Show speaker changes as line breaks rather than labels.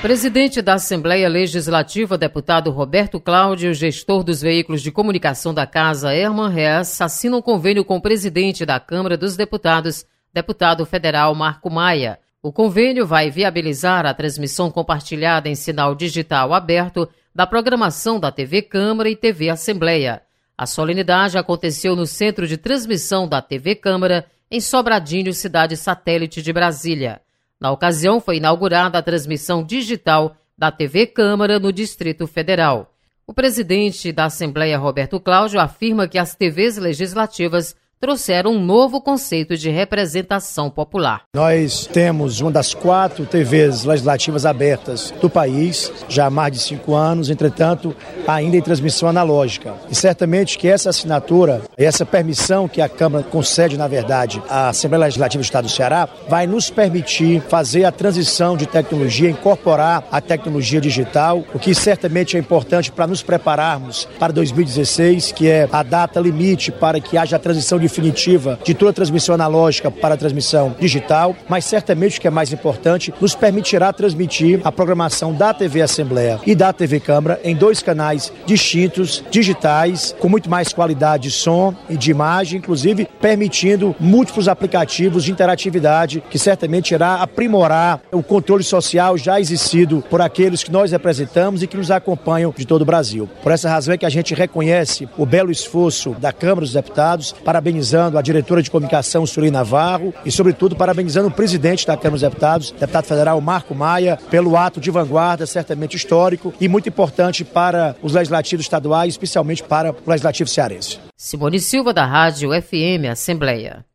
Presidente da Assembleia Legislativa, deputado Roberto Cláudio, gestor dos veículos de comunicação da Casa, Herman Hess, assinam um convênio com o presidente da Câmara dos Deputados, deputado federal Marco Maia. O convênio vai viabilizar a transmissão compartilhada em sinal digital aberto da programação da TV Câmara e TV Assembleia. A solenidade aconteceu no Centro de Transmissão da TV Câmara, em Sobradinho, cidade satélite de Brasília. Na ocasião, foi inaugurada a transmissão digital da TV Câmara no Distrito Federal. O presidente da Assembleia, Roberto Cláudio, afirma que as TVs legislativas trouxeram um novo conceito de representação popular.
Nós temos uma das 4 TVs legislativas abertas do país, já há mais de 5 anos, entretanto, ainda em transmissão analógica. E certamente que essa assinatura, essa permissão que a Câmara concede, na verdade, à Assembleia Legislativa do Estado do Ceará, vai nos permitir fazer a transição de tecnologia, incorporar a tecnologia digital, o que certamente é importante para nos prepararmos para 2016, que é a data limite para que haja a transição definitiva de toda a transmissão analógica para a transmissão digital, mas certamente o que é mais importante, nos permitirá transmitir a programação da TV Assembleia e da TV Câmara em 2 canais distintos, digitais, com muito mais qualidade de som e de imagem, inclusive permitindo múltiplos aplicativos de interatividade que certamente irá aprimorar o controle social já existido por aqueles que nós representamos e que nos acompanham de todo o Brasil. Por essa razão é que a gente reconhece o belo esforço da Câmara dos Deputados, parabenizando a diretora de comunicação, Sueli Navarro, e, sobretudo, parabenizando o presidente da Câmara dos Deputados, deputado federal Marco Maia, pelo ato de vanguarda, certamente histórico e muito importante para os legislativos estaduais, especialmente para o legislativo cearense.
Simone Silva, da Rádio FM Assembleia.